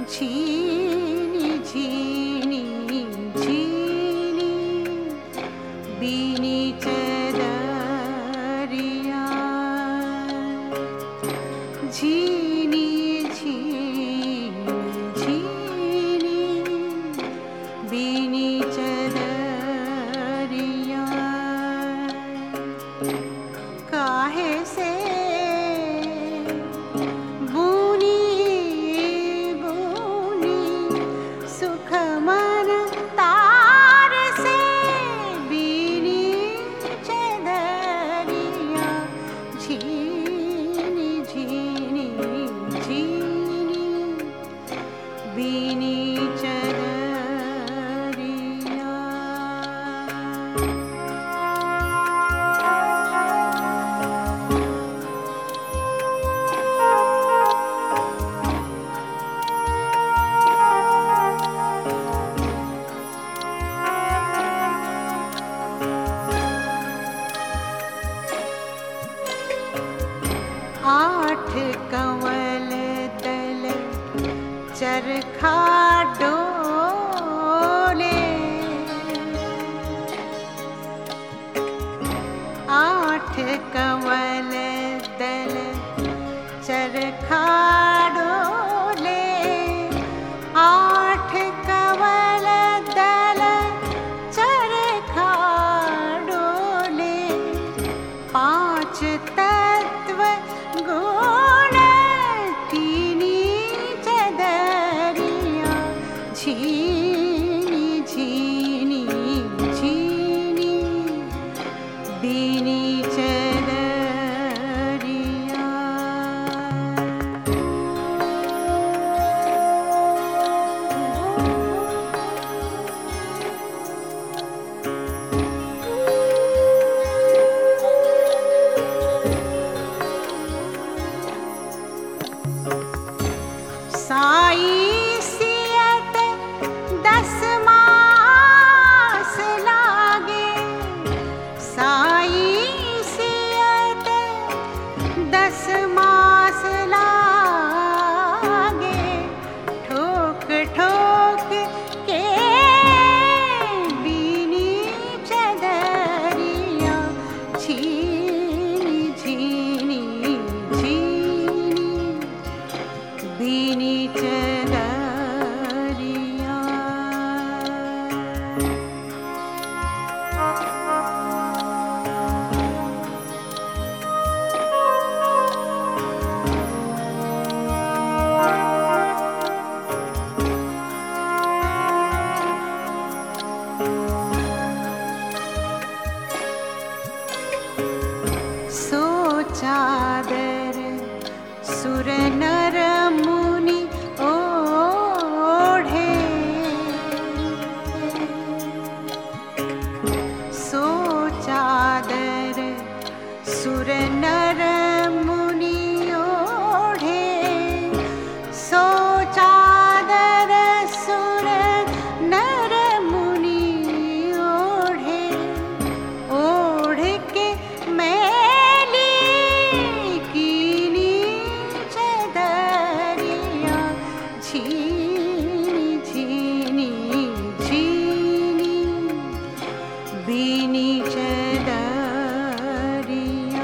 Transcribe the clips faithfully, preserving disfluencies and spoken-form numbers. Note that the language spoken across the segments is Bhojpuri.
झीनी झीनी झीनी बीनी चदरिया झीनी झीनी झीनी बीनी चदरिया काहे से बीनी चदरिया आठ कंवल दल चरखा डोले आठ कंवल दल चरखा डोले आठ कंवल दल चरखा डोले पांच तत्व गुण तीनी चदरिया झीनी झीनी झीनी बीनी चदरिया साई सियत दस मास लागे साई सियत दस मास लागे ठोक ठोक के बीनी चदरिया झीनी झीनी झीनी बीनी चदरिया सो चादर सुर नर मुनि ओढ़े सो चादर सुर नर मुनि ओढ़े सो चादर सुर नर मुनि ओढ़े ओढ़ के मैली कीनी चदरिया झीनी झीनी झीनी बीनी चदरिया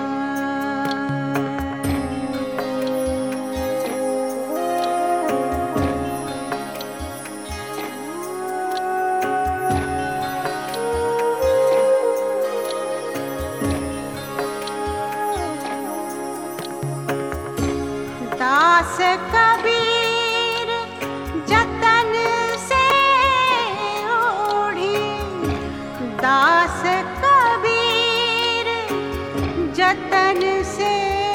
दास कबीर जतन से ओढ़ी दास कबीर जतन से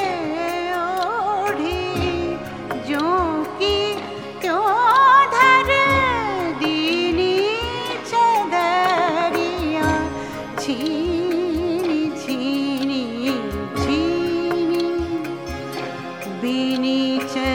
ओढ़ी जो की क्यों धर दीनी चदरिया झीनी झीनी झीनी बीनी चदरिया